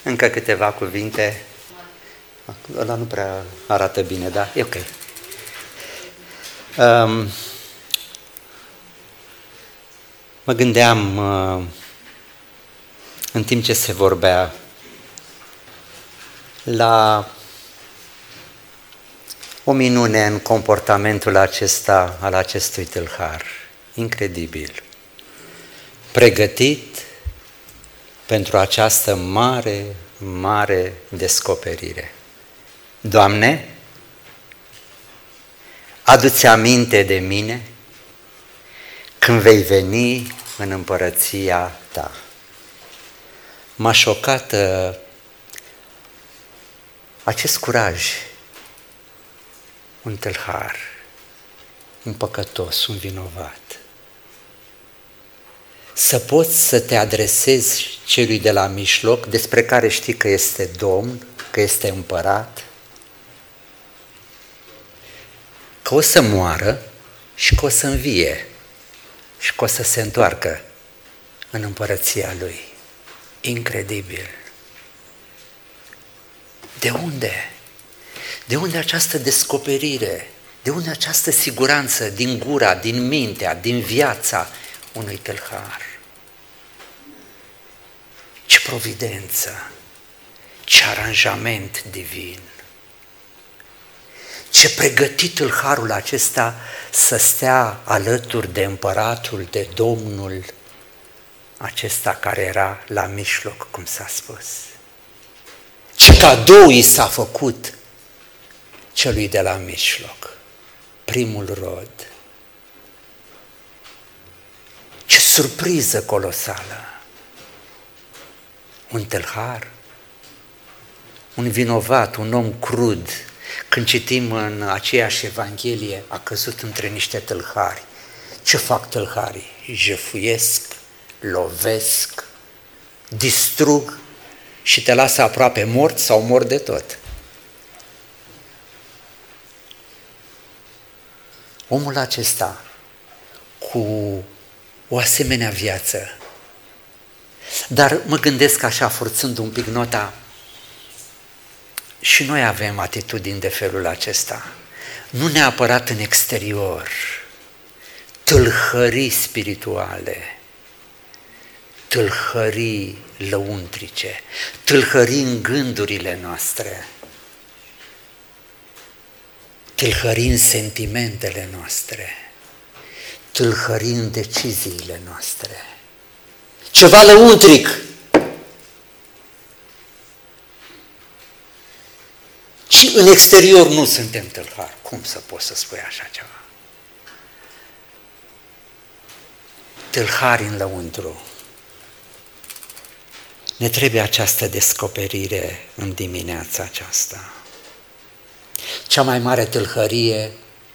Încă câteva cuvinte. Ăla nu prea arată bine, da? E ok. Mă gândeam, în timp ce se vorbea, la o minune în comportamentul acesta al acestui tâlhar. Incredibil. Pregătit pentru această mare, mare descoperire. Doamne, adu-ți aminte de mine când vei veni în împărăția ta. M-a șocat acest curaj. Un tâlhar, un păcătos, un vinovat. Să poți să te adresezi celui de la mijloc, despre care știi că este Domn, că este împărat, că o să moară și că o să învie și că o să se întoarcă în împărăția Lui. Incredibil! De unde? De unde această descoperire? De unde această siguranță din gura, din mintea, din viața unui tâlhar? Ce providență! Ce aranjament divin! Ce pregătit tâlharul acesta să stea alături de împăratul, de Domnul acesta care era la mijloc, cum s-a spus. Ce cadou i s-a făcut celui de la mijloc, primul rod. Ce surpriză colosală! Un tâlhar, un vinovat, un om crud. Când citim în aceeași Evanghelie, a căzut între niște tâlhari. Ce fac tâlharii? Jefuiesc, lovesc, distrug și te lasă aproape mort sau mor de tot. Omul acesta, cu o asemenea viață, dar mă gândesc așa, forțând un pic nota, și noi avem atitudini de felul acesta, nu neapărat în exterior, tâlhării spirituale, tâlhării lăuntrice, tâlhării în gândurile noastre, tâlhării în sentimentele noastre, tâlhării în deciziile noastre. Ceva lăuntric. Și în exterior nu suntem tâlhari. Cum să poți să spui așa ceva? Tâlhari în lăuntru. Ne trebuie această descoperire în dimineața aceasta. Cea mai mare tâlhărie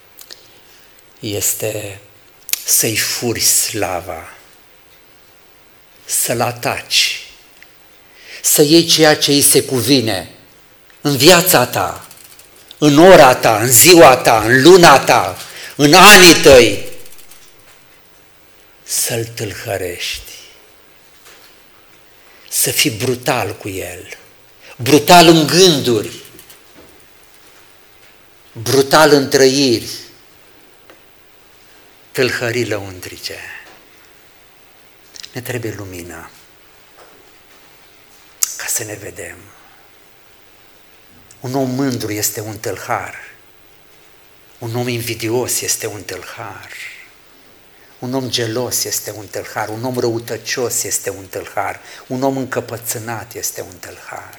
este să-i furi slava, să-l ataci, să iei ceea ce îi se cuvine în viața ta, în ora ta, în ziua ta, în luna ta, în anii tăi, să-l tâlhărești, să fii brutal cu el, brutal în gânduri, brutal în trăiri, tâlhării lăuntrice. Ne trebuie lumină ca să ne vedem. Un om mândru este un tâlhar, un om invidios este un tâlhar, un om gelos este un tâlhar, un om răutăcios este un tâlhar, un om încăpățânat este un tâlhar.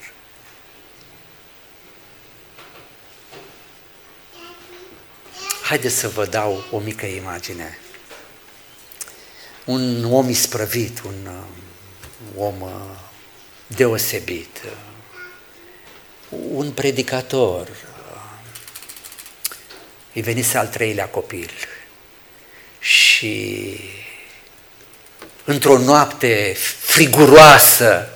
Haideți să vă dau o mică imagine. Un om isprăvit, un om deosebit, un predicator, îi venise al treilea copil și într-o noapte friguroasă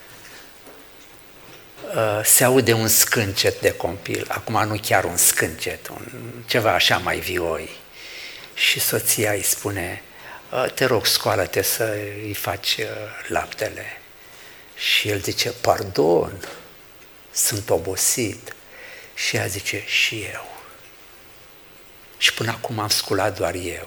se aude un scâncet de copil, acum nu chiar un scâncet, ceva așa mai vioi. Și soția îi spune: te rog, scoală-te să îi faci laptele. Și el zice, pardon, sunt obosit. Și ea zice, și eu. Și până acum am sculat doar eu.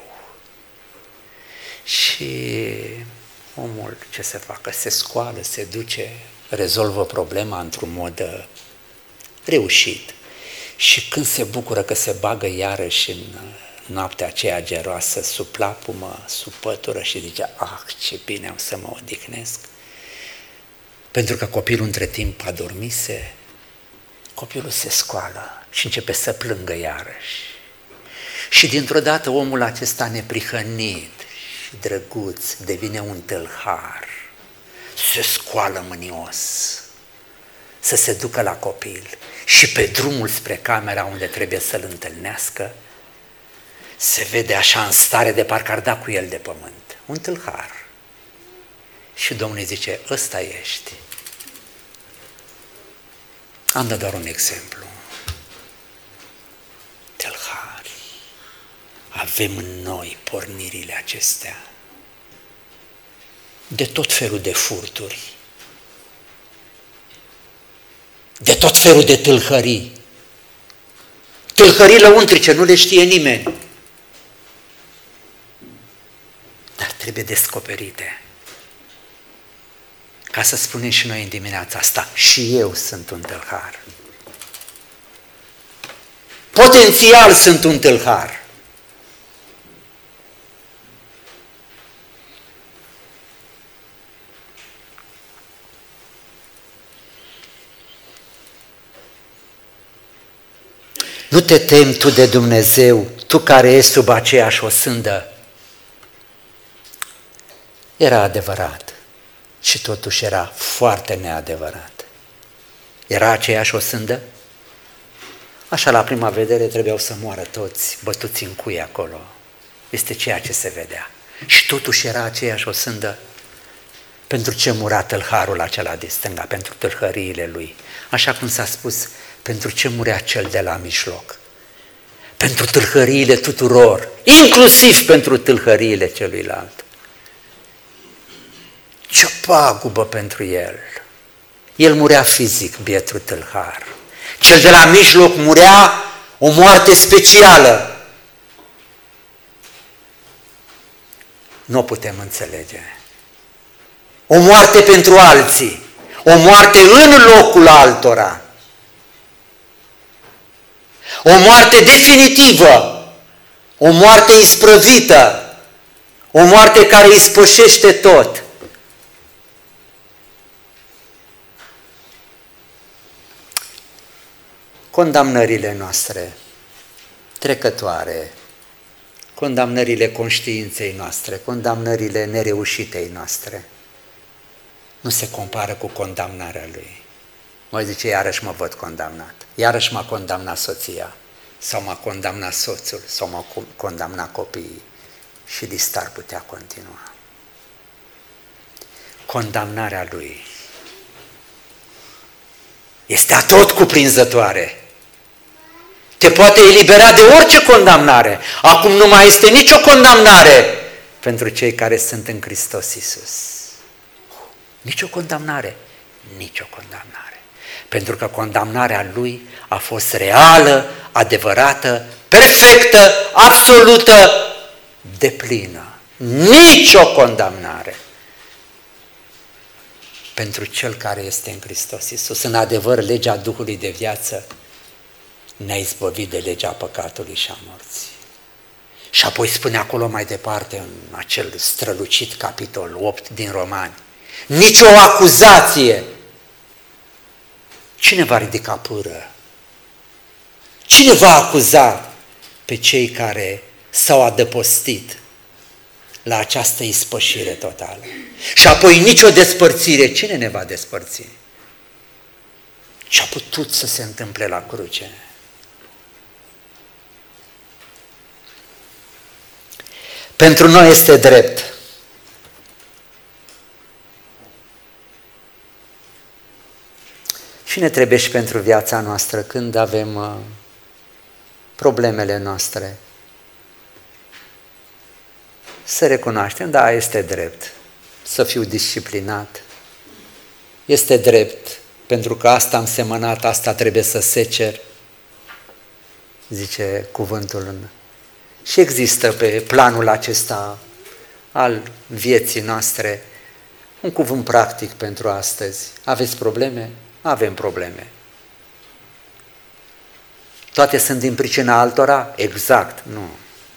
Și omul, ce să facă, se scoală, se duce, rezolvă problema într-un mod reușit. Și când se bucură că se bagă iarăși în noaptea aceea geroasă, sub plapumă, sub pătură și zice, ce bine am să mă odihnesc. Pentru că copilul între timp adormise, copilul se scoală și începe să plângă iarăși. Și dintr-o dată omul acesta neprihănit și drăguț devine un tâlhar, se scoală mânios, să se ducă la copil și pe drumul spre camera unde trebuie să-l întâlnească, se vede așa în stare de parcă ar da cu el de pământ, un tâlhar. Și Domnul îi zice, ăsta ești. Am dat doar un exemplu. Tâlhari. Avem în noi pornirile acestea de tot felul de furturi, de tot felul de tâlhării. Tâlhării lăuntrice, nu le știe nimeni, dar trebuie descoperite. Ca să spunem și noi în dimineața asta, și eu sunt un tâlhar. Potențial sunt un tâlhar. Nu te temi tu de Dumnezeu, tu care ești sub aceeași osândă. Era adevărat și totuși era foarte neadevărat. Era aceeași osândă? Așa la prima vedere trebuiau să moară toți, bătuți în cui acolo. Este ceea ce se vedea. Și totuși era aceeași osândă. Pentru ce murea tâlharul acela de stânga? Pentru tâlhăriile lui. Așa cum s-a spus, pentru ce murea cel de la mijloc? Pentru tâlhăriile tuturor, inclusiv pentru tâlhăriile celuilalt. Ce pagubă pentru el! El murea fizic, bietul tâlhar. Cel de la mijloc murea o moarte specială. Nu o putem înțelege. O moarte pentru alții, o moarte în locul altora. O moarte definitivă, o moarte isprăvită, o moarte care ispășește tot. Condamnările noastre trecătoare, condamnările conștiinței noastre, condamnările nereușitei noastre, nu se compară cu condamnarea lui. Mai zice, iarăși mă văd condamnat, iarăși m-a condamnat soția, sau m-a condamnat soțul, sau m-a condamnat copiii, și lista ar putea continua. Condamnarea lui este atot cuprinzătoare. Te poate elibera de orice condamnare. Acum nu mai este nicio condamnare pentru cei care sunt în Hristos Iisus. Nicio condamnare, nicio condamnare. Pentru că condamnarea lui a fost reală, adevărată, perfectă, absolută, deplină. Nicio condamnare pentru cel care este în Hristos Iisus. În adevăr, legea Duhului de viață ne-a izbăvit de legea păcatului și a morții. Și apoi spune acolo mai departe, în acel strălucit capitol 8 din Romani, nicio acuzație. Cine va ridica pâră? Cine va acuza pe cei care s-au adăpostit la această ispășire totală? Și apoi nicio despărțire. Cine ne va despărți? Ce a putut să se întâmple la cruce? Pentru noi este drept. Și ne trebuie și pentru viața noastră când avem problemele noastre. Să recunoaștem, da, este drept să fiu disciplinat, este drept, pentru că asta am semănat, asta trebuie să secer, zice cuvântul. Și există pe planul acesta al vieții noastre un cuvânt practic pentru astăzi. Aveți probleme? Avem probleme. Toate sunt din pricina altora? Exact, nu.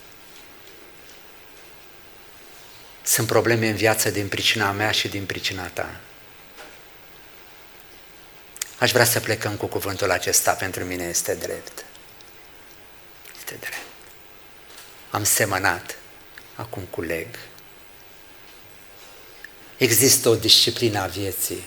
Sunt probleme în viață din pricina mea și din pricina ta. Aș vrea să plecăm cu cuvântul acesta, pentru mine este drept. Este drept. Am semănat, acum culeg. Există o disciplină a vieții.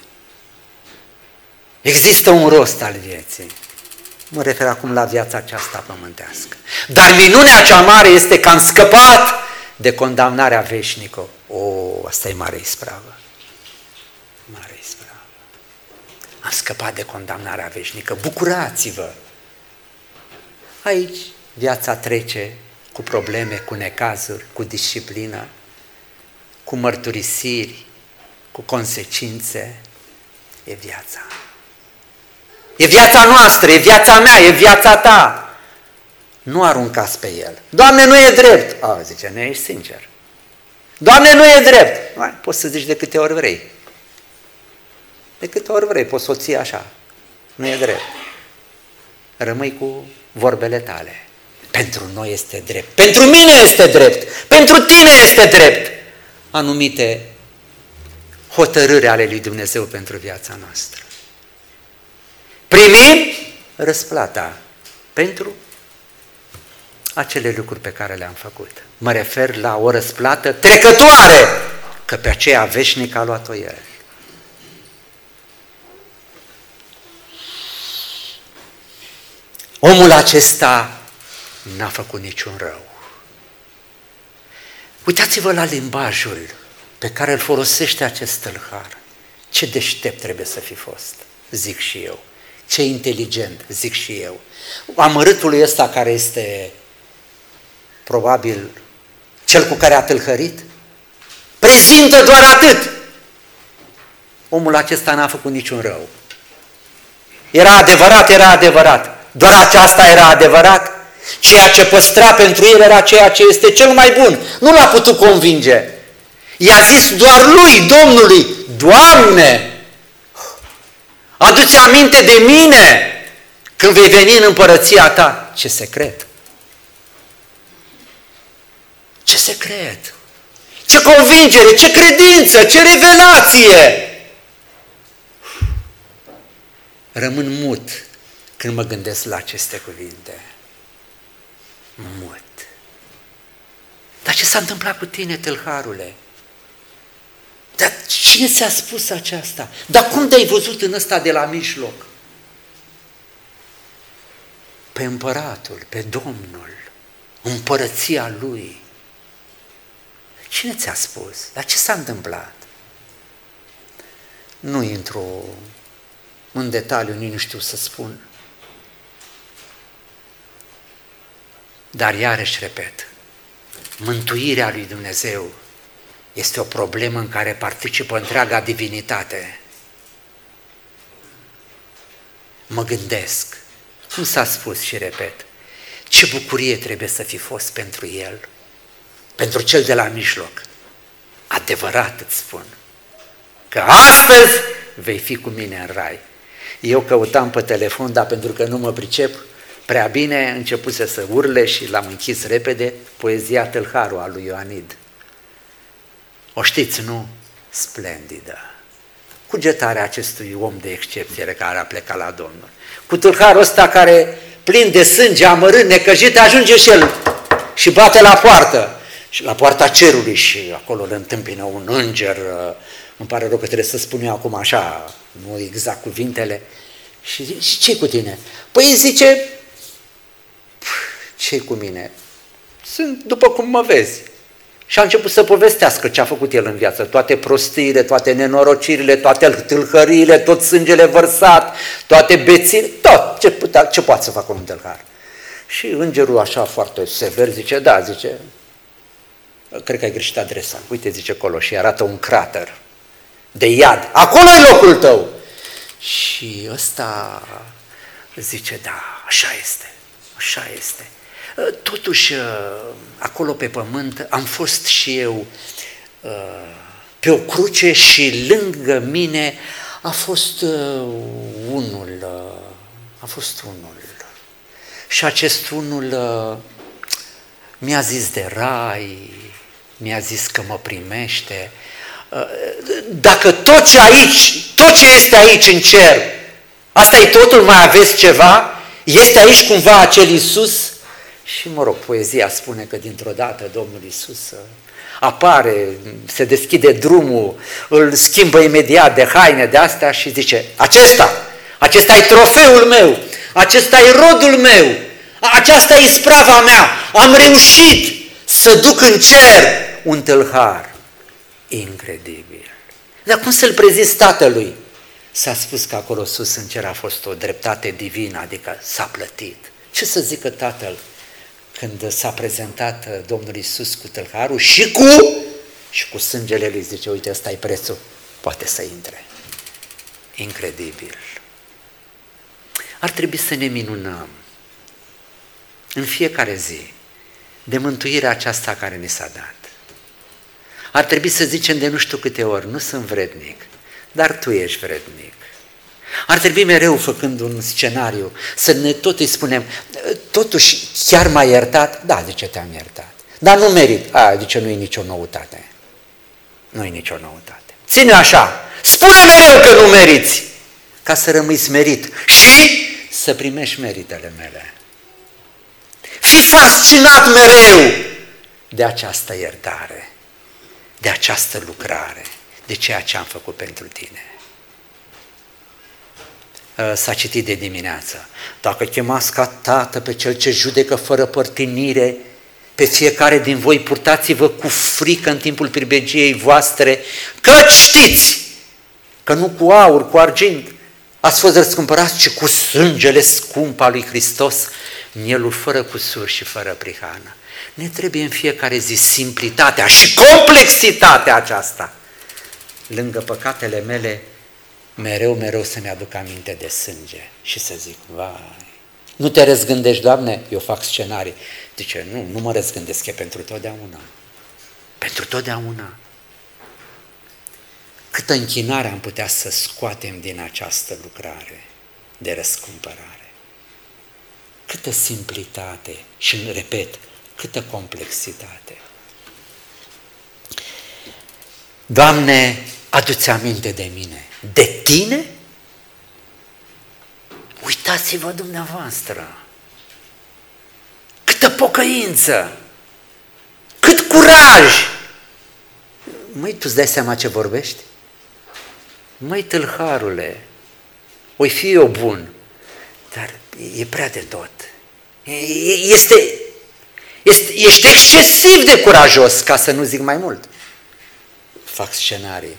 Există un rost al vieții. Mă refer acum la viața aceasta pământească. Dar minunea cea mare este că am scăpat de condamnarea veșnică. Asta e mare ispravă. Mare ispravă. Am scăpat de condamnarea veșnică. Bucurați-vă! Aici viața trece cu probleme, cu necazuri, cu disciplină, cu mărturisiri, cu consecințe. E viața. E viața noastră, e viața mea, e viața ta. Nu aruncați pe el. Doamne, nu e drept. Zice, nu ești sincer. Doamne, nu e drept. Poți să zici de câte ori vrei. De câte ori vrei, poți să o ții așa. Nu e drept. Rămâi cu vorbele tale. Pentru noi este drept. Pentru mine este drept. Pentru tine este drept. Anumite hotărâri ale lui Dumnezeu pentru viața noastră. Primim răsplata pentru acele lucruri pe care le-am făcut. Mă refer la o răsplată trecătoare, că pe aceea veșnică a luat-o El. Omul acesta n-a făcut niciun rău. Uitați-vă la limbajul pe care îl folosește acest tâlhar. Ce deștept trebuie să fi fost, zic și eu. Ce inteligent, zic și eu. Amărâtul ăsta care este probabil cel cu care a tâlhărit, prezintă doar atât. Omul acesta n-a făcut niciun rău. Era adevărat, era adevărat. Doar aceasta era adevărat. Ceea ce păstra pentru el era ceea ce este cel mai bun. Nu l-a putut convinge. I-a zis doar lui, Domnului, Doamne, adu-ți aminte de mine când vei veni în împărăția ta. Ce secret! Ce secret! Ce convingere, ce credință, ce revelație! Rămân mut când mă gândesc la aceste cuvinte. Mut. Dar ce s-a întâmplat cu tine, tâlharule? Dar cine ți-a spus aceasta? Dar cum te-ai văzut în ăsta de la mijloc? Pe împăratul, pe Domnul, împărăția Lui. Cine ți-a spus? Dar ce s-a întâmplat? Nu intru în detaliu, nici nu știu să spun. Dar iarăși repet, mântuirea lui Dumnezeu este o problemă în care participă întreaga divinitate. Mă gândesc, cum s-a spus și repet, ce bucurie trebuie să fi fost pentru el, pentru cel de la mijloc. Adevărat îți spun, că astăzi vei fi cu mine în rai. Eu căutam pe telefon, dar pentru că nu mă pricep prea bine, începuse să urle și l-am închis repede, poezia Tâlharul a lui Ioanid. O știți, nu? Splendidă. Cugetarea acestui om de excepție care a plecat la Domnul. Cu tâlharul ăsta care, plin de sânge, amărât, necăjit, ajunge și el și bate la poartă. Și la poarta cerului și acolo îl întâmpină un înger, îmi pare rău că trebuie să spun eu acum așa, nu exact cuvintele. Și ce-i cu tine? Păi zice, ce-i cu mine? Sunt după cum mă vezi. Și a început să povestească ce a făcut el în viață, toate prostiile, toate nenorocirile, toate tâlhăriile, tot sângele vărsat, toate bețile, tot ce poate să facă un tâlhar. Și îngerul așa foarte sever zice, da, zice, cred că ai greșit adresa. Uite, zice acolo, și arată un crater. de iad. Acolo e locul tău. Și ăsta zice, da, așa este, așa este. Totuși, acolo pe pământ am fost și eu pe o cruce și lângă mine a fost unul. Și acest unul mi-a zis de rai, mi-a zis că mă primește. Dacă tot ce este aici în cer, asta e totul, mai aveți ceva? Este aici cumva acel Iisus? Și mă rog, poezia spune că dintr-o dată Domnul Iisus apare, se deschide drumul, îl schimbă imediat de haine de astea și zice, acesta e trofeul meu, acesta e rodul meu, aceasta e isprava mea, am reușit să duc în cer un tâlhar. Incredibil. Dar cum să-l prezinți tatălui? S-a spus că acolo sus în cer a fost o dreptate divină, adică s-a plătit. Ce să zică tatăl când s-a prezentat Domnul Iisus cu tâlharul și cu sângele lui, zice, uite, ăsta e prețul, poate să intre. Incredibil. Ar trebui să ne minunăm în fiecare zi de mântuirea aceasta care ne s-a dat. Ar trebui să zicem de nu știu câte ori, nu sunt vrednic, dar Tu ești vrednic. Ar trebui mereu, făcând un scenariu, să ne tot îi spunem, totuși chiar m-ai iertat? Da, zice, te-am iertat. Dar nu merit. Zice, nu e nicio noutate. Nu e nicio noutate. Ține așa, spune mereu că nu meriți, ca să rămâi smerit și să primești meritele mele. Fii fascinat mereu de această iertare, de această lucrare, de ceea ce am făcut pentru tine. S-a citit de dimineață. Dacă chemați ca tată pe cel ce judecă fără părtinire, pe fiecare din voi purtați-vă cu frică în timpul pribegiei voastre, căci știți că nu cu aur, cu argint ați fost răscumpărați, ci cu sângele scump al lui Hristos, mielul fără cusur și fără prihană. Ne trebuie în fiecare zi simplitatea și complexitatea aceasta. Lângă păcatele mele, mereu să-mi aduc aminte de sânge și să zic, vai, nu te răzgândești, Doamne? Eu fac scenarii. Zice, nu mă răzgândesc, e pentru totdeauna. Pentru totdeauna. Câtă închinare am putea să scoatem din această lucrare de răscumpărare. Câtă simplitate și, repet, câtă complexitate. Doamne, adu-ți aminte de mine. De tine? Uitați-vă dumneavoastră. Câtă pocăință! Cât curaj! Măi, tu-ți dai seama ce vorbești? Măi, tâlharule, oi fi eu bun, dar e prea de tot. Ești excesiv de curajos, ca să nu zic mai mult. Fac scenarii.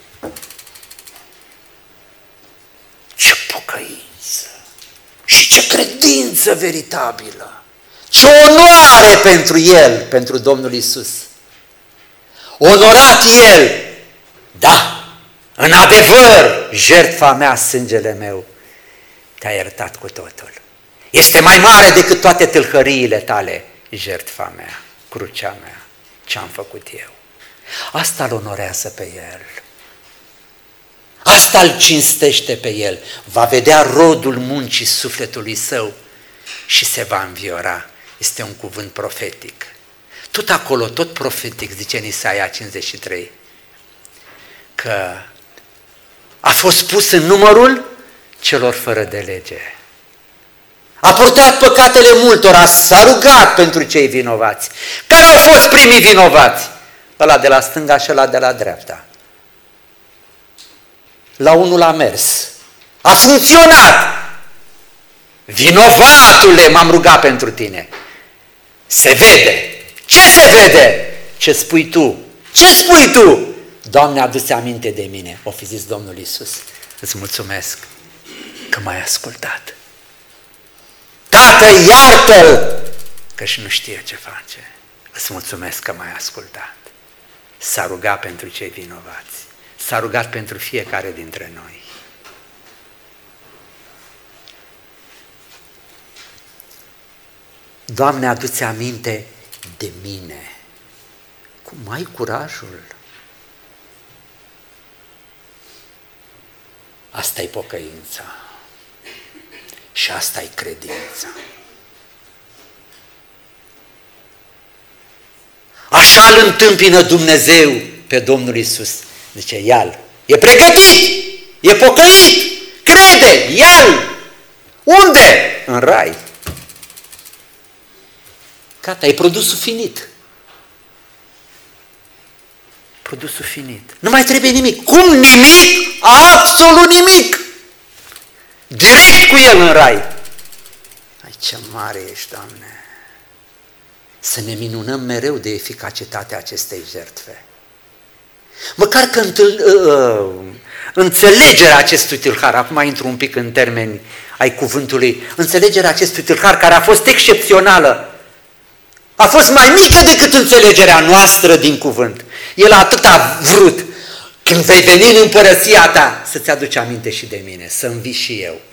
Ce pocăință și ce credință veritabilă, ce onoare pentru El, pentru Domnul Iisus. Onorat El, da, în adevăr, jertfa mea, sângele meu, te-a iertat cu totul. Este mai mare decât toate tâlhăriile tale, jertfa mea, crucea mea, ce-am făcut eu. Asta îl onorează pe El. Asta îl cinstește pe El. Va vedea rodul muncii sufletului său și se va înviora. Este un cuvânt profetic. Tot acolo, tot profetic, zice în Isaia 53, că a fost pus în numărul celor fără de lege. A purtat păcatele multora, s-a rugat pentru cei vinovați. Care au fost primii vinovați? Ăla de la stânga și ăla de la dreapta. La unul a mers. A funcționat. Vinovatule, m-am rugat pentru tine. Se vede. Ce se vede? Ce spui tu? Ce spui tu? Doamne, adu-ți aminte de mine, o fi zis Domnul Iisus. Îți mulțumesc că m-ai ascultat. Tată, iartă-l, că-și nu știe ce face. Îți mulțumesc că m-ai ascultat. S-a rugat pentru cei vinovați. s-a rugat pentru fiecare dintre noi. Doamne, adu-ți aminte de mine. Cum ai curajul? Asta e pocăința și asta e credința. Așa îl întâmpină Dumnezeu pe Domnul Iisus. Zice, ia-l, e pregătit, e pocăit, crede, ia-l. Unde? În rai. Gata, e produsul finit. Produsul finit. Nu mai trebuie nimic. Cum nimic? Absolut nimic. Direct cu el în rai. Ai, ce mare ești, Doamne. Să ne minunăm mereu de eficacitatea acestei jertfe. Măcar că înțelegerea acestui tâlhar, acum intru un pic în termeni ai cuvântului, înțelegerea acestui tâlhar care a fost excepțională, a fost mai mică decât înțelegerea noastră din cuvânt. El atât a vrut, când vei veni în împărăția ta, să-ți aduci aminte și de mine, să învii și eu.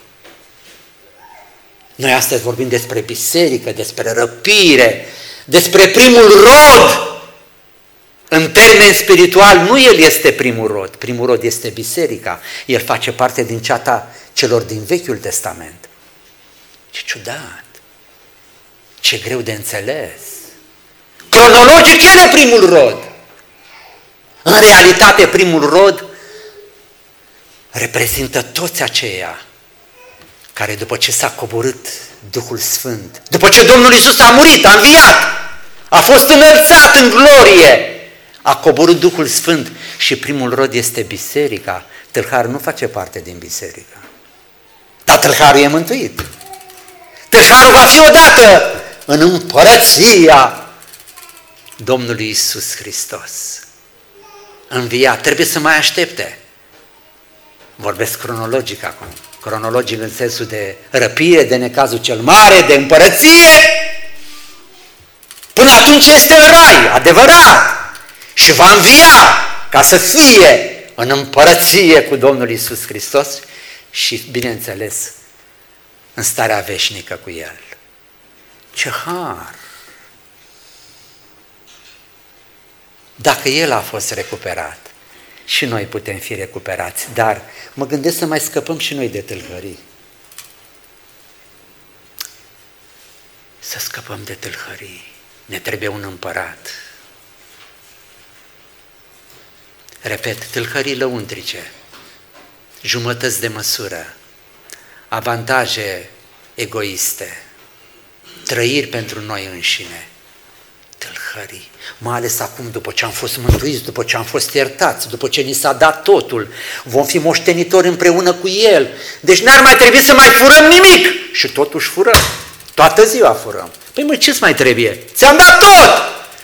Noi astăzi vorbim despre biserică, despre răpire, despre primul rod. În termen spiritual, nu el este primul rod. Primul rod este biserica. El face parte din ceata celor din Vechiul Testament. Ce ciudat! Ce greu de înțeles! Cronologic, el e primul rod. În realitate, primul rod reprezintă toți aceia care după ce s-a coborât Duhul Sfânt, după ce Domnul Iisus a murit, a înviat, a fost înălțat în glorie, a coborât Duhul Sfânt și primul rod este biserica. Tâlharul nu face parte din biserică, dar tâlharul e mântuit. Tâlharul va fi odată în împărăția Domnului Iisus Hristos. Înviat, trebuie să mai aștepte. Vorbesc cronologic acum. Cronologic în sensul de răpire, de necazul cel mare, de împărăție. Până atunci este în rai, adevărat. Și va învia ca să fie în împărăție cu Domnul Iisus Hristos și, bineînțeles, în starea veșnică cu El. Ce har! Dacă El a fost recuperat, și noi putem fi recuperați, dar mă gândesc să mai scăpăm și noi de tâlhării. Să scăpăm de tâlhării. Ne trebuie un împărat. Repet, tâlhării lăuntrice, jumătăți de măsură, avantaje egoiste, trăiri pentru noi înșine, tâlhării, mai ales acum după ce am fost mântuiți, după ce am fost iertați, după ce ni s-a dat totul, vom fi moștenitori împreună cu El, deci n-ar mai trebui să mai furăm nimic și totuși furăm, toată ziua furăm. Păi mă, ce-ți mai trebuie? Ți-am dat tot!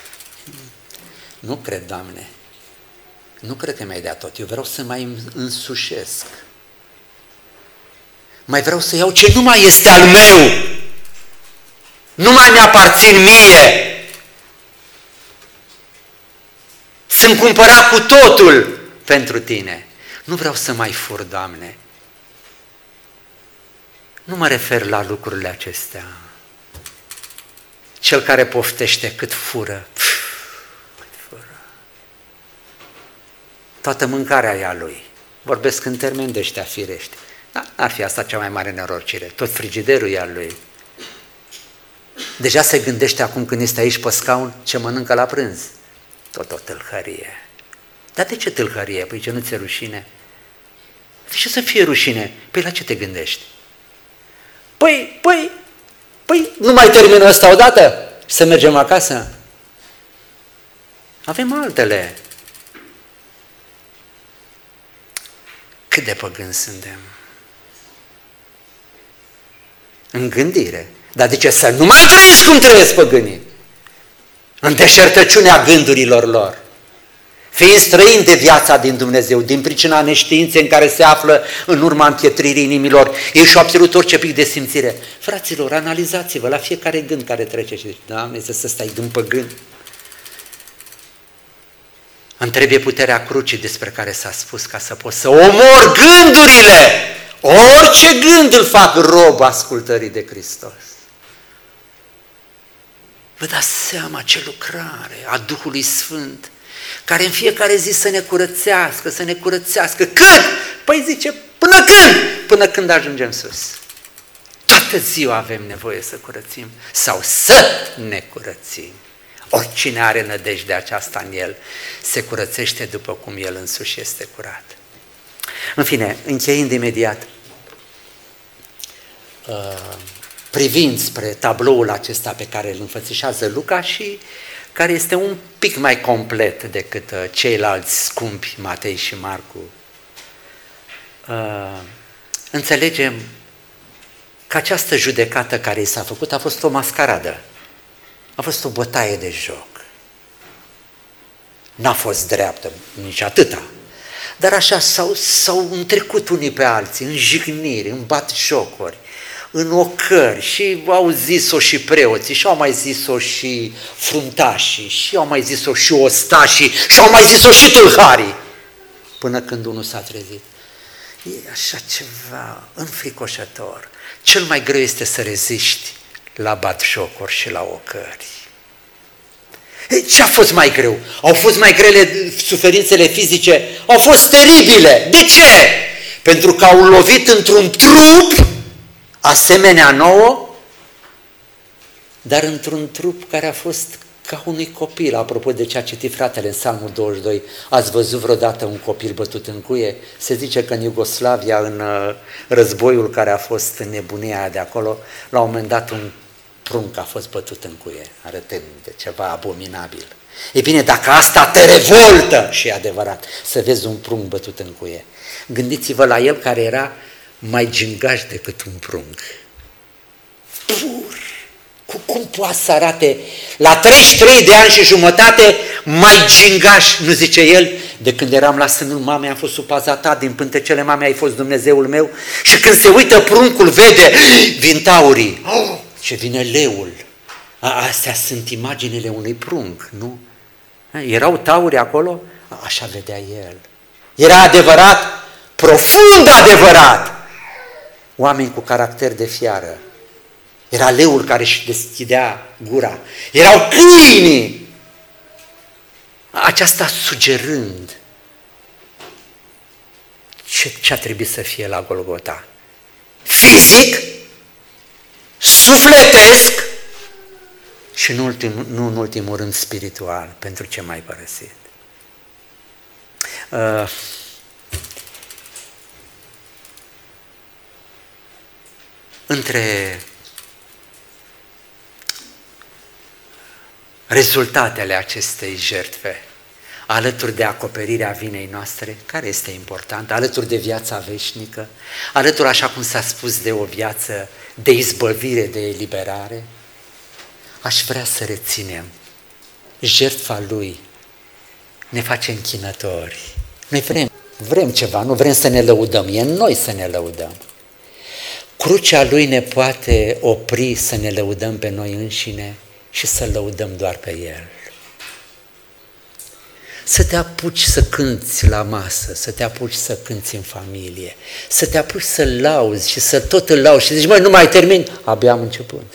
Nu cred, Doamne, nu cred că mi-ai dat tot, eu vreau să mai însușesc. Mai vreau să iau ce nu mai este al meu, nu mai mi-aparțin mie. Sunt cumpărat cu totul pentru tine. Nu vreau să mai fur, Doamne. Nu mă refer la lucrurile acestea. Cel care poftește cât fură, toată mâncarea e a lui. Vorbesc în termeni de ăștia firești. Da, n-ar fi asta cea mai mare nenorocire. Tot frigiderul e al lui. Deja se gândește acum când este aici pe scaun ce mănâncă la prânz. Tot o tâlhărie. Dar de ce tâlhărie? Păi ce nu ți-e rușine? De ce să fie rușine? Păi la ce te gândești? Păi, nu mai termină ăsta odată? Să mergem acasă? Avem altele. Cât de păgâni suntem. În gândire. Dar de ce să nu mai trăiesc cum trăiesc păgânii? În deșertăciunea gândurilor lor. Fiind străini de viața din Dumnezeu, din pricina neștiinței în care se află în urma împietririi inimilor, ei și-au absolut orice pic de simțire. Fraților, analizați-vă la fiecare gând care trece și zice, Doamne, să stai gând păgân. Îmi trebuie puterea crucii despre care s-a spus ca să pot să omor gândurile. Orice gând îl fac rob ascultării de Hristos. Vă dați seama ce lucrare a Duhului Sfânt, care în fiecare zi să ne curățească, să ne curățească. Când? Păi zice, până când? Până când ajungem sus. Toată ziua avem nevoie să curățim sau să ne curățim. Oricine are nădejde aceasta în el se curățește după cum el însuși este curat. În fine, încheiind imediat, privind spre tabloul acesta pe care îl înfățișează Luca și care este un pic mai complet decât ceilalți scumpi, Matei și Marcu, înțelegem că această judecată care i s-a făcut a fost o mascaradă, a fost o bătaie de joc. N-a fost dreaptă, nici atâta, dar așa s-au întrecut unii pe alții, în jigniri, în batjocuri, în ocări, și au zis-o și preoții, și au mai zis-o și fruntașii, și au mai zis-o și ostașii, și au mai zis-o și tâlharii, până când unul s-a trezit. E așa ceva înfricoșător. Cel mai greu este să reziști la batjocuri și la ocări. Ce a fost mai greu? Au fost mai grele suferințele fizice? Au fost teribile. De ce? Pentru că au lovit într-un trup asemenea nouă, dar într-un trup care a fost ca unui copil. Apropo de ce a citit fratele în Psalmul 22, ați văzut vreodată un copil bătut în cuie? Se zice că în Iugoslavia, în războiul care a fost în nebunia aia de acolo, la un moment dat un prunc a fost bătut în cuie, arătând de ceva abominabil. E bine, dacă asta te revoltă, și e adevărat, să vezi un prunc bătut în cuie, gândiți-vă la el care era mai gingaș decât un prunc. Pur! Cum poate să arate la 33 de ani și jumătate mai gingaș, nu zice el, de când eram la sânul mamei, am fost sub paza ta, din pântecele mamei ai fost Dumnezeul meu, și când se uită pruncul, vede, vin taurii, ce vine leul. Astea sunt imaginile unui prunc, nu? Erau tauri acolo? Așa vedea el. Era adevărat, profund adevărat. Oameni cu caracter de fiară. Era leul care își deschidea gura. Erau câinii. Aceasta sugerând ce a trebuit să fie la Golgota. Fizic, sufletesc și nu în ultimul rând spiritual, pentru ce m-ai părăsit. Între rezultatele acestei jertfe, alături de acoperirea vinei noastre, care este important, alături de viața veșnică, alături, așa cum s-a spus, de o viață de izbăvire, de eliberare, aș vrea să reținem jertfa Lui ne face închinători. Noi vrem ceva, nu vrem să ne lăudăm, e în noi să ne lăudăm. Crucea Lui ne poate opri să ne lăudăm pe noi înșine și să lăudăm doar pe El. Să te apuci să cânți la masă, să te apuci să cânți în familie, să te apuci să lauzi și să tot îl lauzi și zici, măi, nu mai termin, abia am început.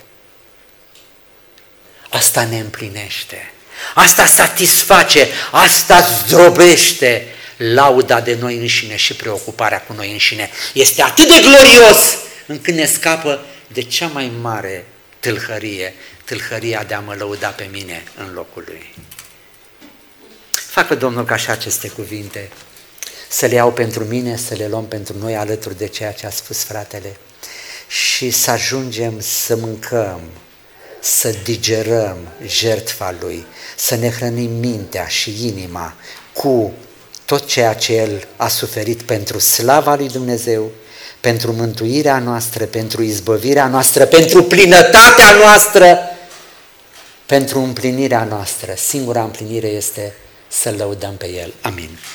Asta ne împlinește, asta satisface, asta zdrobește lauda de noi înșine și preocuparea cu noi înșine. Este atât de glorios încât ne scapă de cea mai mare tâlhărie, tâlhăria de a mă lăuda pe mine în locul Lui. Facă Domnul ca și aceste cuvinte să le iau pentru mine, să le luăm pentru noi alături de ceea ce a spus fratele și să ajungem să mâncăm, să digerăm jertfa Lui, să ne hrănim mintea și inima cu tot ceea ce El a suferit pentru slava lui Dumnezeu, pentru mântuirea noastră, pentru izbăvirea noastră, pentru plinătatea noastră, pentru împlinirea noastră. Singura împlinire este să-L lăudăm pe El. Amin.